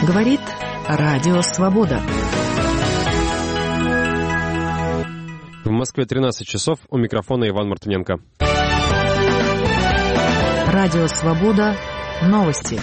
Говорит Радио Свобода. В Москве 13 часов. У микрофона Иван Мартыненко. Радио Свобода. Новости.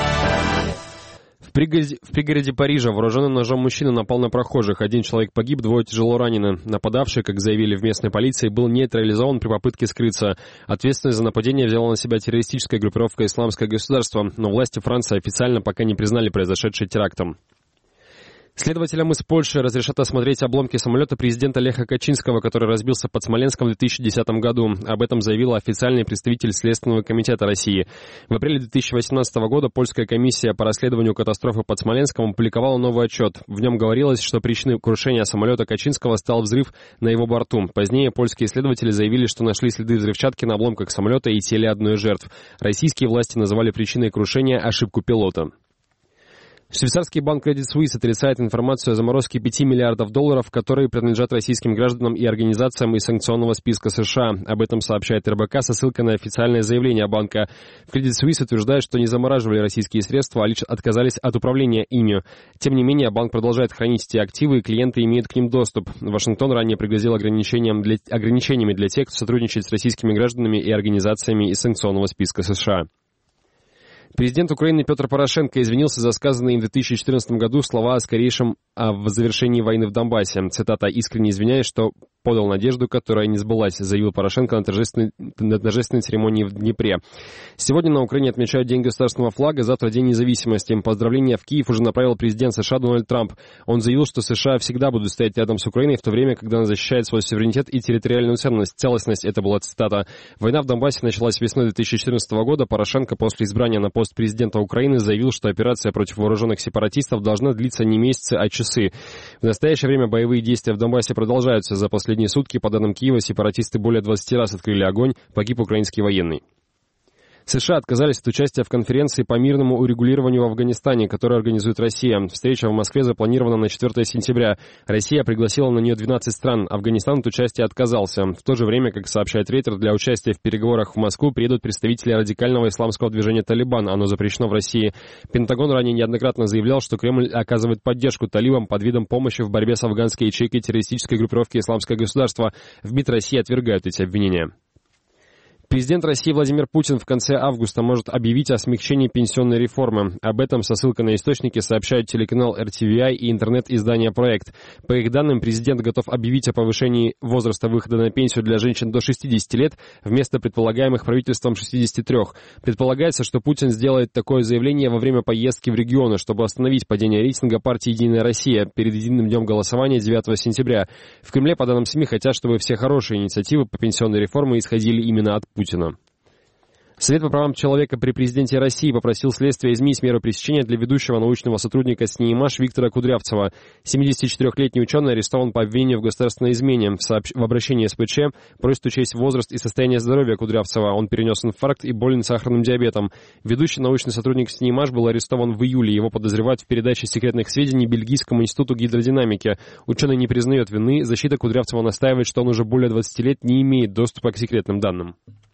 В пригороде Парижа вооруженным ножом мужчина напал на прохожих. Один человек погиб, двое тяжело ранены. Нападавший, как заявили в местной полиции, был нейтрализован при попытке скрыться. Ответственность за нападение взяла на себя террористическая группировка «Исламское государство», но власти Франции официально пока не признали произошедшее терактом. Следователям из Польши разрешат осмотреть обломки самолета президента Леха Качинского, который разбился под Смоленском в 2010 году. Об этом заявил официальный представитель Следственного комитета России. В апреле 2018 года польская комиссия по расследованию катастрофы под Смоленском опубликовала новый отчет. В нем говорилось, что причиной крушения самолета Качинского стал взрыв на его борту. Позднее польские следователи заявили, что нашли следы взрывчатки на обломках самолета и теле одной из жертв. Российские власти называли причиной крушения ошибку пилота. Швейцарский банк Credit Suisse отрицает информацию о заморозке $5 миллиардов, которые принадлежат российским гражданам и организациям из санкционного списка США. Об этом сообщает РБК со ссылкой на официальное заявление банка. В Credit Suisse утверждают, что не замораживали российские средства, а лишь отказались от управления ими. Тем не менее, банк продолжает хранить эти активы, и клиенты имеют к ним доступ. Вашингтон ранее пригрозил ограничениями для тех, кто сотрудничает с российскими гражданами и организациями из санкционного списка США. Президент Украины Петр Порошенко извинился за сказанные им в 2014 году слова о скорейшем завершении войны в Донбассе. Цитата: «Искренне извиняюсь, что подал надежду, которая не сбылась», заявил Порошенко на торжественной церемонии в Днепре. Сегодня на Украине отмечают День государственного флага, завтра День независимости. Поздравления в Киев уже направил президент США Дональд Трамп. Он заявил, что США всегда будут стоять рядом с Украиной в то время, когда она защищает свой суверенитет и территориальную целостность. Это была цитата. Война в Донбассе началась весной 2014 года. Порошенко после избрания на пост президента Украины заявил, что операция против вооруженных сепаратистов должна длиться не месяцы, а часы. В настоящее время боевые действия в Донбассе продолжаются. За последние сутки, по данным Киева, сепаратисты более 20 раз открыли огонь, погиб украинский военный. США отказались от участия в конференции по мирному урегулированию в Афганистане, которую организует Россия. Встреча в Москве запланирована на 4 сентября. Россия пригласила на нее 12 стран. Афганистан от участия отказался. В то же время, как сообщает Рейтер, для участия в переговорах в Москву приедут представители радикального исламского движения «Талибан». Оно запрещено в России. Пентагон ранее неоднократно заявлял, что Кремль оказывает поддержку талибам под видом помощи в борьбе с афганской ячейкой террористической группировки «Исламское государство». В МИД России отвергают эти обвинения. Президент России Владимир Путин в конце августа может объявить о смягчении пенсионной реформы. Об этом со ссылкой на источники сообщают телеканал RTVI и интернет-издание «Проект». По их данным, президент готов объявить о повышении возраста выхода на пенсию для женщин до 60 лет вместо предполагаемых правительством 63. Предполагается, что Путин сделает такое заявление во время поездки в регионы, чтобы остановить падение рейтинга партии «Единая Россия» перед единым днем голосования 9 сентября. В Кремле, по данным СМИ, хотят, чтобы все хорошие инициативы по пенсионной реформе исходили именно от Путина. Совет по правам человека при президенте России попросил следствие изменить меру пресечения для ведущего научного сотрудника СНИИМАШ Виктора Кудрявцева. 74-летний ученый арестован по обвинению в государственной измене. В обращении СПЧ просит учесть возраст и состояние здоровья Кудрявцева. Он перенес инфаркт и болен сахарным диабетом. Ведущий научный сотрудник СНИИМАШ был арестован в июле. Его подозревают в передаче секретных сведений Бельгийскому институту гидродинамики. Ученый не признает вины. Защита Кудрявцева настаивает, что он уже более 20 лет не имеет доступа к секретным данным.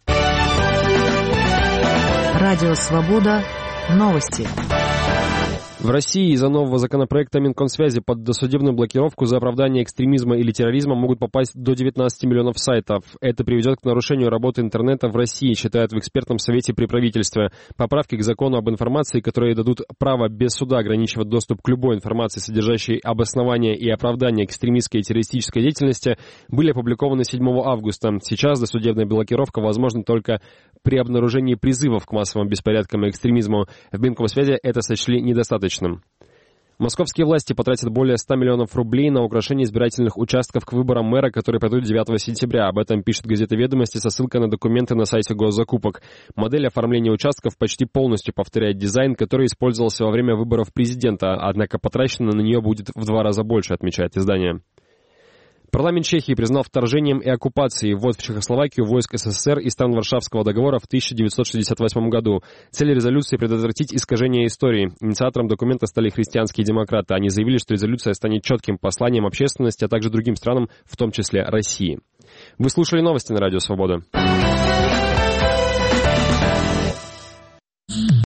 Радио Свобода. Новости. В России из-за нового законопроекта Минкомсвязи под досудебную блокировку за оправдание экстремизма или терроризма могут попасть до 19 миллионов сайтов. Это приведет к нарушению работы интернета в России, считают в экспертном совете при правительстве. Поправки к закону об информации, которые дадут право без суда ограничивать доступ к любой информации, содержащей обоснование и оправдание экстремистской и террористической деятельности, были опубликованы 7 августа. Сейчас досудебная блокировка возможна только при обнаружении призывов к массовым беспорядкам и экстремизму. В Минкомсвязи это сочли недостаточным. Московские власти потратят более 100 миллионов рублей на украшение избирательных участков к выборам мэра, которые пройдут 9 сентября. Об этом пишет газета «Ведомости» со ссылкой на документы на сайте госзакупок. Модель оформления участков почти полностью повторяет дизайн, который использовался во время выборов президента, однако потрачено на нее будет в 2 раза больше, отмечает издание. Парламент Чехии признал вторжением и оккупацией ввод в Чехословакию войск СССР и стран Варшавского договора в 1968 году. Цель резолюции — предотвратить искажение истории. Инициатором документа стали христианские демократы. Они заявили, что резолюция станет четким посланием общественности, а также другим странам, в том числе России. Вы слушали новости на Радио Свобода.